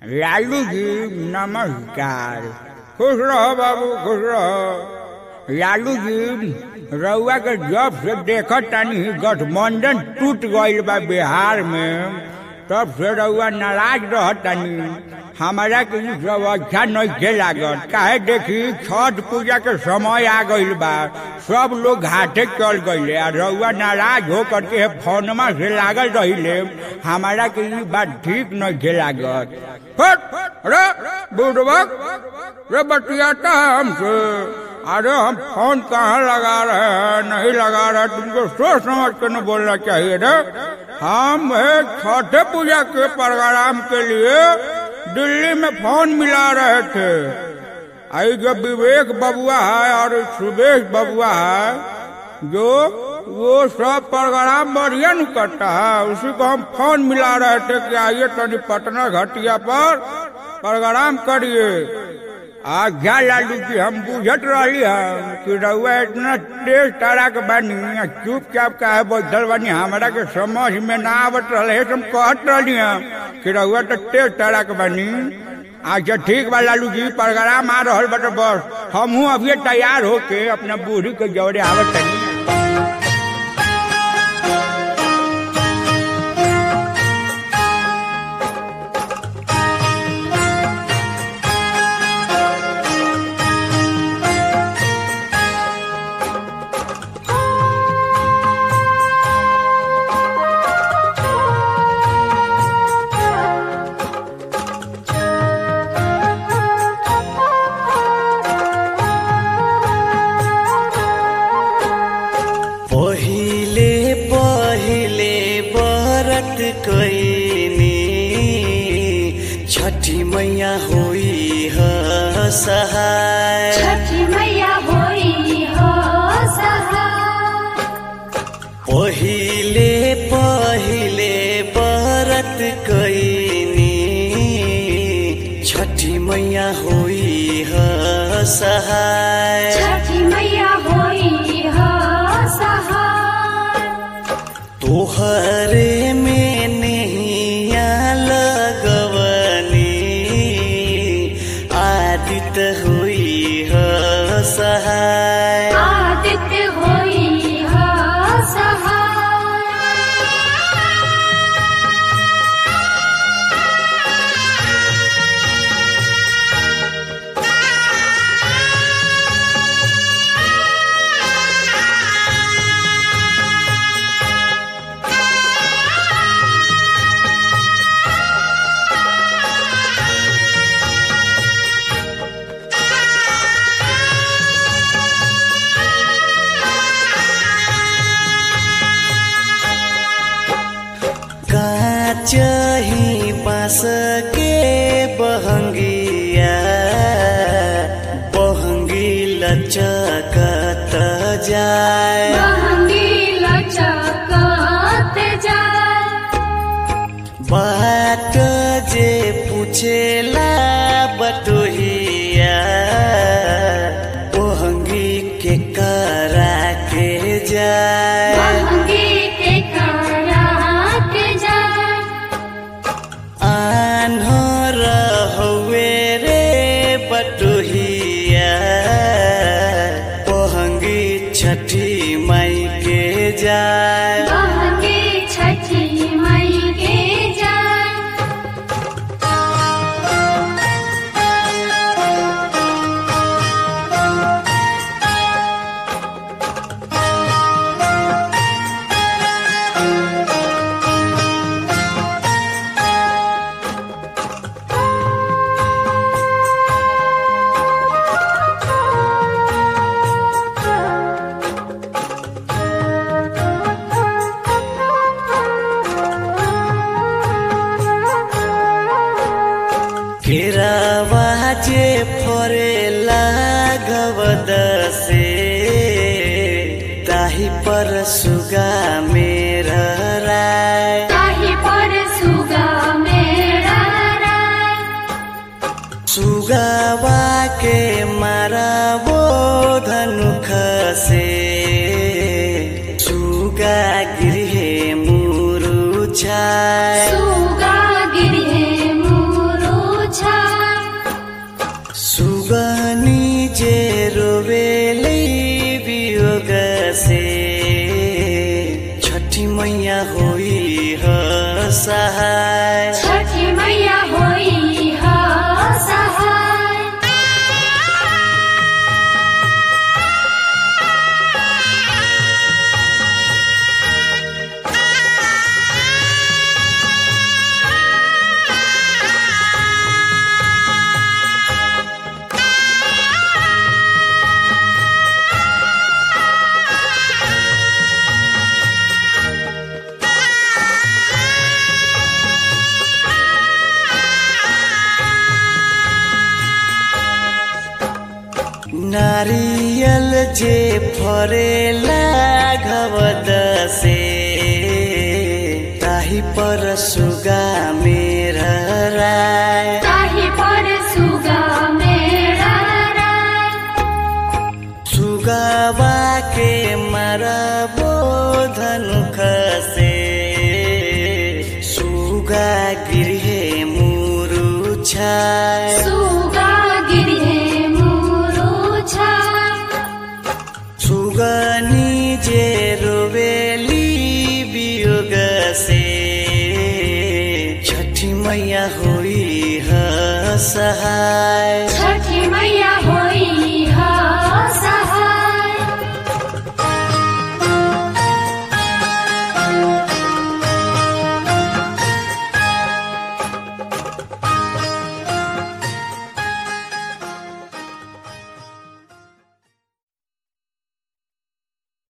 लालू जी नमस्कार। खुश रहो बाबू, खुश रहो। लालू जी रउआ के जब से देखत तानी गठबंधन टूट गईल बा बिहार में, तब से रउआ नाराज रहत तानी। हमारा के सब अच्छा नहीं लागत। काहे देखी छठ पूजा के समय आ गईल बा, सब लोग घाटे चल गईले और रउआ नाराज हो करके फोनमा से लागल रहिले। हमारा के ये बात ठीक नहीं लागत। बुढ़वक रे बतियाता है हमसे। अरे हम फोन कहाँ लगा रहे हैं, नहीं लगा रहे, तुमको सोच समझ कर न बोलना चाहिए रे। हम छठ पूजा के प्रोग्राम के लिए दिल्ली में फोन मिला रहे थे। आई जो विवेक बबुआ है और सुबेश बबुआ है, जो वो सब प्रोग्राम बढ़िया नहीं करता है, उसी को हम फोन मिला रहे थे कि आइए तनी पटना घाटिया पर प्रोग्राम करिए। आज्ञा लालू जी हम बुझत रही है कि रउआ इतना तेज तारा के बानी, चुपचाप का है बैठल बानी, हमारा के समझ में ना आवत रहे। हम कहत रही है कि रउआ तो तेज तारा के बानी। अच्छा ठीक बा लालू जी, प्रोग्राम आ रहा बट बस हमहू अभी तैयार होके अपना बूढ़ी के जौरे आवत तनी। छठी मैया होई ह सहाय, छठी मैया होई हो सहाय। पहिले पहिले व्रत कइनी, छठी मैया होई ह सहाय, छठी मैया होई हो सहाय। तोहरे में नैया लगवनी, आदित्य होई ह सहाय, आदित्य होई हो सहाय। चही बाँस के बहंगिया, बहंगी लचकत जाए, बहंगी लचकत जाए। बाट जे पूछेला बटोहिया, बहंगी के करा के जाए, बहंगी के करा के जाए। आन्हर हवे रे बटोहिया, बहंगी छठी माई के जाए, बहंगी छठी माई के जाए। केरावा जे फरेला गवद से, ताही पर सुगा मेरा राय, ताही पर सुगा मेरा राय। सुगावा के मारा वो धनुख से, सुगा गिरे मुरु छाय, सुगा गिरे मुरु सहाय छठी मैया होई ह सहाय नारियल जे फरेला घवद से ताही पर सुगा मेरा राय ताही पर सुगा मेरा राय सुगावा के मारबो धनुख से सुगा गिरे मुरुछाय सुगा गिरे मुरुछाय सुगनी जे रोवेली वियोग से छठी मैया होई ह सहाय छठी